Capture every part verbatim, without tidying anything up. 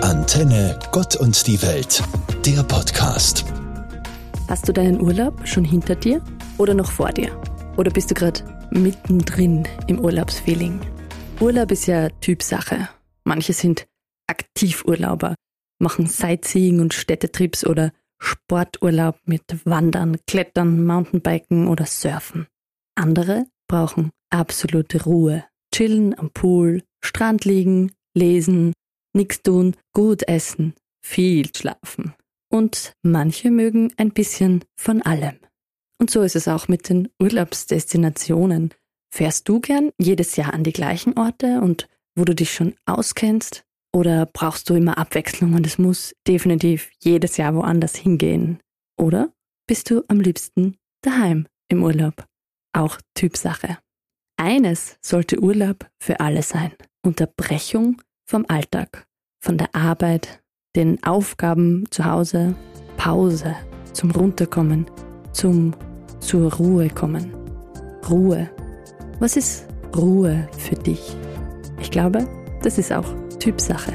Antenne Gott und die Welt, der Podcast. Hast du deinen Urlaub schon hinter dir oder noch vor dir? Oder bist du gerade mittendrin im Urlaubsfeeling? Urlaub ist ja Typsache. Manche sind Aktivurlauber, machen Sightseeing und Städtetrips oder Sporturlaub mit Wandern, Klettern, Mountainbiken oder Surfen. Andere brauchen absolute Ruhe. Chillen am Pool, Strand liegen, lesen, nichts tun, gut essen, viel schlafen. Und manche mögen ein bisschen von allem. Und so ist es auch mit den Urlaubsdestinationen. Fährst du gern jedes Jahr an die gleichen Orte und wo du dich schon auskennst? Oder brauchst du immer Abwechslung und es muss definitiv jedes Jahr woanders hingehen? Oder bist du am liebsten daheim im Urlaub? Auch Typsache. Eines sollte Urlaub für alle sein. Unterbrechung vom Alltag, von der Arbeit, den Aufgaben zu Hause, Pause, zum Runterkommen, zum zur Ruhe kommen. Ruhe. Was ist Ruhe für dich? Ich glaube, das ist auch Typsache.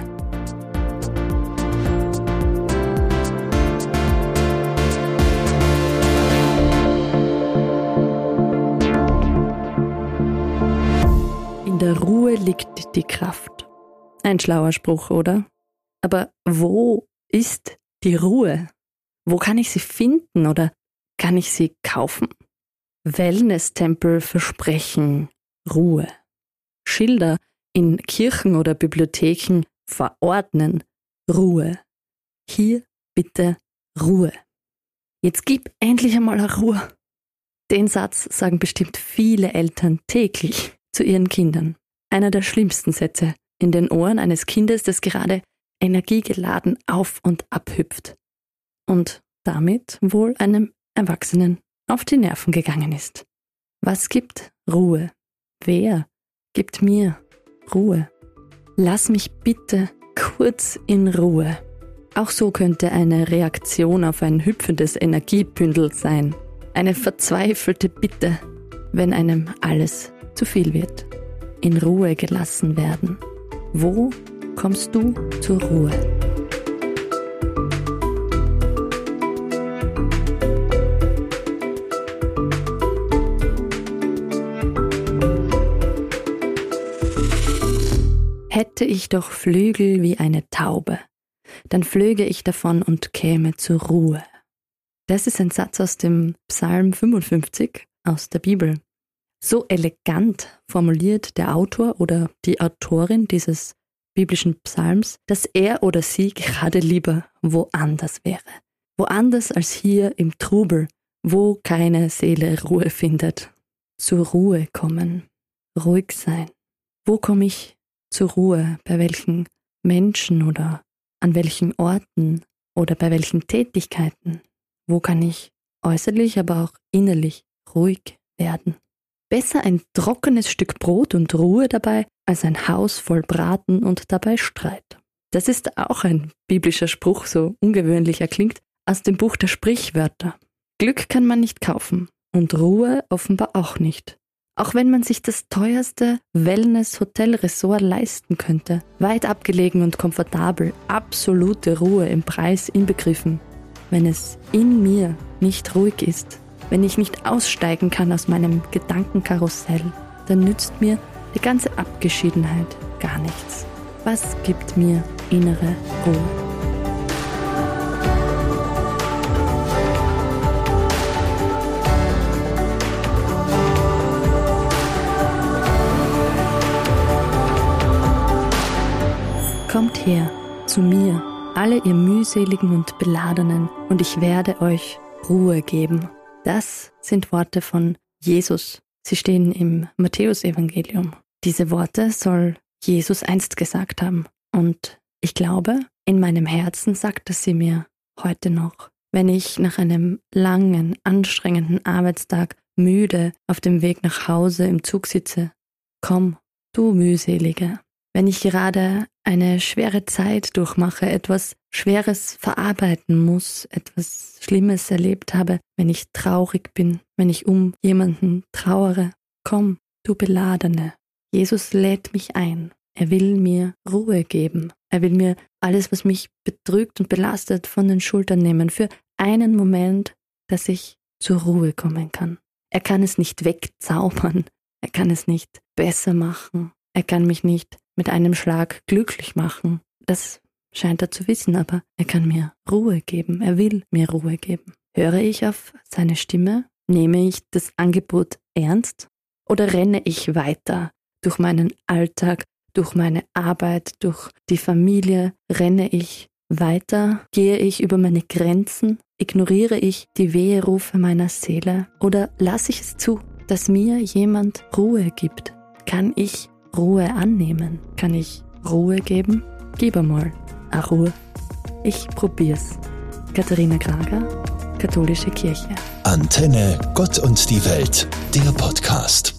In der Ruhe liegt die Kraft. Ein schlauer Spruch, oder? Aber wo ist die Ruhe? Wo kann ich sie finden oder kann ich sie kaufen? Wellness-Tempel versprechen Ruhe. Schilder in Kirchen oder Bibliotheken verordnen Ruhe. Hier bitte Ruhe. Jetzt gib endlich einmal Ruhe. Den Satz sagen bestimmt viele Eltern täglich zu ihren Kindern. Einer der schlimmsten Sätze in den Ohren eines Kindes, das gerade energiegeladen auf und ab hüpft und damit wohl einem Erwachsenen auf die Nerven gegangen ist. Was gibt Ruhe? Wer gibt mir Ruhe? Lass mich bitte kurz in Ruhe. Auch so könnte eine Reaktion auf ein hüpfendes Energiebündel sein. Eine verzweifelte Bitte, wenn einem alles zu viel wird. In Ruhe gelassen werden. Wo kommst du zur Ruhe? Hätte ich doch Flügel wie eine Taube, dann flöge ich davon und käme zur Ruhe. Das ist ein Satz aus dem Psalm fünfundfünfzig aus der Bibel. So elegant formuliert der Autor oder die Autorin dieses biblischen Psalms, dass er oder sie gerade lieber woanders wäre. Woanders als hier im Trubel, wo keine Seele Ruhe findet. Zur Ruhe kommen, ruhig sein. Wo komme ich zur Ruhe? Bei welchen Menschen oder an welchen Orten oder bei welchen Tätigkeiten? Wo kann ich äußerlich, aber auch innerlich ruhig werden? Besser ein trockenes Stück Brot und Ruhe dabei, als ein Haus voll Braten und dabei Streit. Das ist auch ein biblischer Spruch, so ungewöhnlich er klingt, aus dem Buch der Sprichwörter. Glück kann man nicht kaufen und Ruhe offenbar auch nicht. Auch wenn man sich das teuerste Wellness-Hotel-Resort leisten könnte, weit abgelegen und komfortabel, absolute Ruhe im Preis inbegriffen. Wenn es in mir nicht ruhig ist, wenn ich nicht aussteigen kann aus meinem Gedankenkarussell, dann nützt mir die ganze Abgeschiedenheit gar nichts. Was gibt mir innere Ruhe? Kommt her zu mir, alle ihr mühseligen und beladenen, und ich werde euch Ruhe geben. Das sind Worte von Jesus. Sie stehen im Matthäusevangelium. Diese Worte soll Jesus einst gesagt haben. Und ich glaube, in meinem Herzen sagt er sie mir heute noch. Wenn ich nach einem langen, anstrengenden Arbeitstag müde auf dem Weg nach Hause im Zug sitze, komm, du Mühselige. Wenn ich gerade eine schwere Zeit durchmache, etwas Schweres verarbeiten muss, etwas Schlimmes erlebt habe, wenn ich traurig bin, wenn ich um jemanden trauere, komm, du Beladene. Jesus lädt mich ein. Er will mir Ruhe geben. Er will mir alles, was mich bedrückt und belastet, von den Schultern nehmen, für einen Moment, dass ich zur Ruhe kommen kann. Er kann es nicht wegzaubern, er kann es nicht besser machen, er kann mich nicht mit einem Schlag glücklich machen. Das scheint er zu wissen, aber er kann mir Ruhe geben, er will mir Ruhe geben. Höre ich auf seine Stimme? Nehme ich das Angebot ernst? Oder renne ich weiter durch meinen Alltag, durch meine Arbeit, durch die Familie? Renne ich weiter? Gehe ich über meine Grenzen? Ignoriere ich die Weherufe meiner Seele? Oder lasse ich es zu, dass mir jemand Ruhe gibt? Kann ich Ruhe annehmen? Kann ich Ruhe geben? Gib einmal eine Ruhe. Ich probier's. Katharina Krager, Katholische Kirche. Antenne Gott und die Welt, der Podcast.